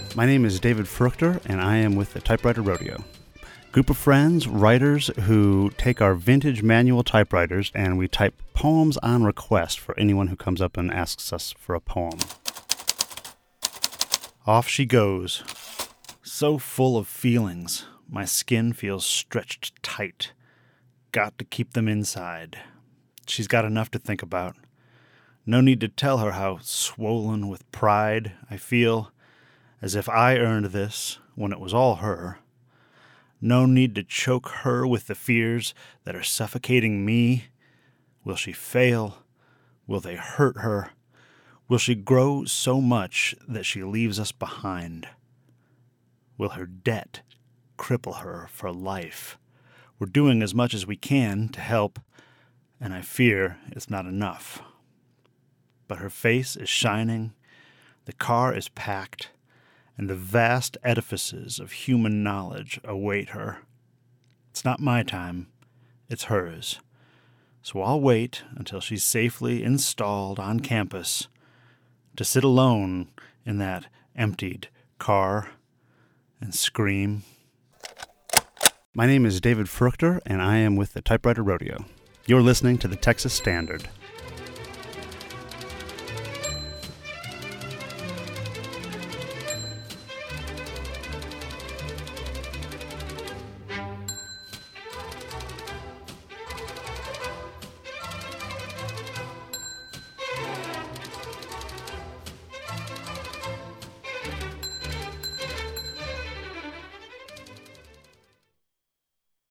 My name is David Fruchter, and I am with the Typewriter Rodeo. Group of friends, writers who take our vintage manual typewriters and we type poems on request for anyone who comes up and asks us for a poem. Off she goes. So full of feelings, my skin feels stretched tight. Got to keep them inside. She's got enough to think about. No need to tell her how swollen with pride I feel, as if I earned this when it was all her. No need to choke her with the fears that are suffocating me. Will she fail? Will they hurt her? Will she grow so much that she leaves us behind? Will her debt cripple her for life? We're doing as much as we can to help, and I fear it's not enough. But her face is shining, the car is packed, and the vast edifices of human knowledge await her. It's not my time, it's hers. So I'll wait until she's safely installed on campus to sit alone in that emptied car and scream. My name is David Fruchter, and I am with the Typewriter Rodeo. You're listening to the Texas Standard.